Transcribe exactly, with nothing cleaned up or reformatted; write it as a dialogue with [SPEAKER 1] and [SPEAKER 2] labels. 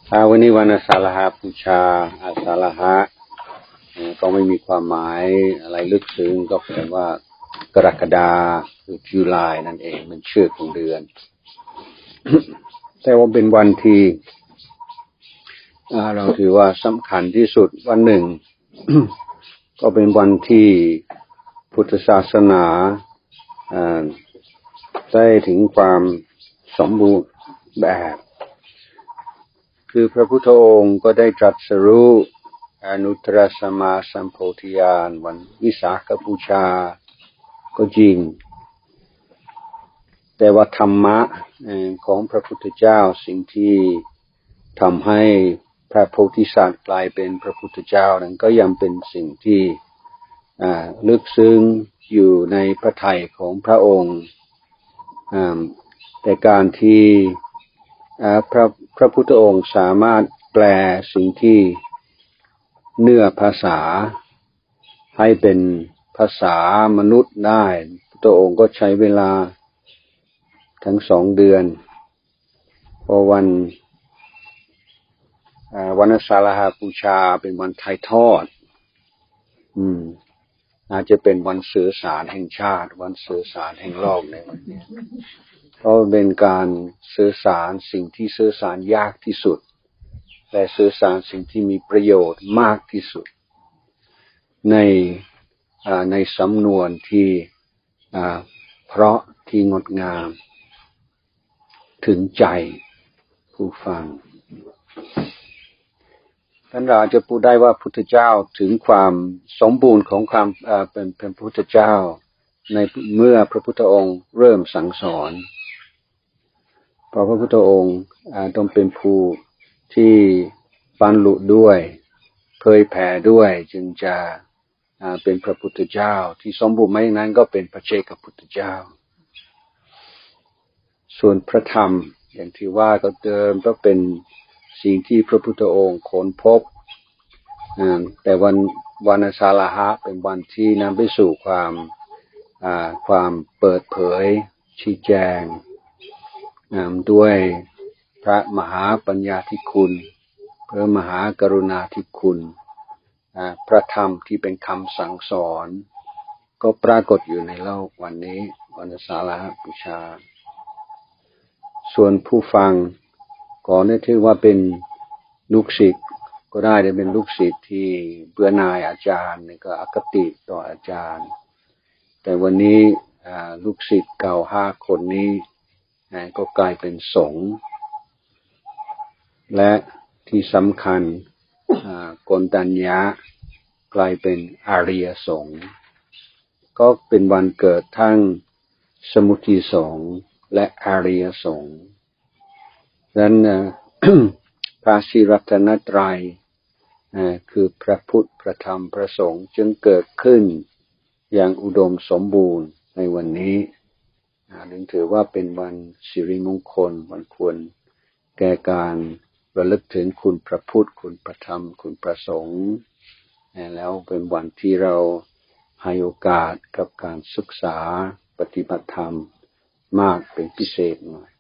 [SPEAKER 1] วันนี้วันอาสาฬหบูชาอาสาฬหะก็ไม่มีความหมายอะไรลึกซึ้งก็แปลว่ากรกฎาหรือจุลายนั่นเองเป็นชื่อของเดือน แต่ว่าเป็นวันที่เราถือว่าสำคัญที่สุดวันหนึ่ง ก็เป็นวันที่พุทธศาสนาได้ถึงความสมบูรณ์แบบคือพระพุทธองค์ก็ได้ตรัสรู้อนุตตรสัมมาสัมโพธิญาณวันวิสาขบูชาก็จริงแต่ว่าธรรมะของพระพุทธเจ้าสิ่งที่ทำให้พระโพธิสัตว์กลายเป็นพระพุทธเจ้านั้นก็ยังเป็นสิ่งที่ลึกซึ้งอยู่ในพระทัยของพระองค์แต่การที่พระพระพุทธองค์สามารถแปลสิ่งที่เนื้อภาษาให้เป็นภาษามนุษย์ได้พระองค์ก็ใช้เวลาทั้งสองเดือนพอวันวันอาสาฬหบูชาเป็นวันถ่ายทอดอืมอาจจะเป็นวันสื่อสารแห่งชาติวันสื่อสารแห่งโลกในวันนี้เพราะเป็นการสื่อสารสิ่งที่สื่อสารยากที่สุดและสื่อสารสิ่งที่มีประโยชน์มากที่สุดในในสำนวนที่เพราะที่งดงามถึงใจผู้ฟังท่านเราจะพูดได้ว่าพุทธเจ้าถึงความสมบูรณ์ของความเป็นเป็นพุทธเจ้าในเมื่อพระพุทธองค์เริ่มสั่งสอนเพราะพระพุทธองค์ต้องเป็นผู้ที่บรรลุด้วยเผยแผ่ด้วยจึงจะเป็นพระพุทธเจ้าที่สมบูรณ์ไม่นั้นก็เป็นพระเจ้าพุทธเจ้าส่วนพระธรรมอย่างที่ว่าก็เดิมก็เป็นสิ่งที่พระพุทธองค์ค้นพบแต่วันวันอาสาฬหะเป็นวันที่นำไปสู่ความความเปิดเผยชี้แจงด้วยพระมหาปัญญาธิคุณพระมหากรุณาธิคุณพระธรรมที่เป็นคำสั่งสอนก็ปรากฏอยู่ในโลกวันนี้วันอาสาฬหบูชาส่วนผู้ฟังก็ได้ถือว่าเป็นลูกศิษย์ก็ได้ได้เป็นลูกศิษย์ที่เบื่อหน่ายอาจารย์นี่ก็อคติต่ออาจารย์แต่วันนี้ลูกศิษย์เก่าห้าคนนี้ก็กลายเป็นสงฆ์และที่สำคัญโกณฑัญญะกลายเป็นอริยสงฆ์ก็เป็นวันเกิดทั้งสมุทัยสงฆ์และอริยสงฆ์ดังนั้น พระศรีรัตนตรัยคือพระพุทธพระธรรมพระสงฆ์จึงเกิดขึ้นอย่างอุดมสมบูรณ์ในวันนี้จึงถือว่าเป็นวันสิริมงคลวันควรแก่การระลึกถึงคุณพระพุทธคุณพระธรรมคุณพระสงฆ์แล้วเป็นวันที่เราให้โอกาสกับการศึกษาปฏิบัติธรรมมากเป็นพิเศษหน่อย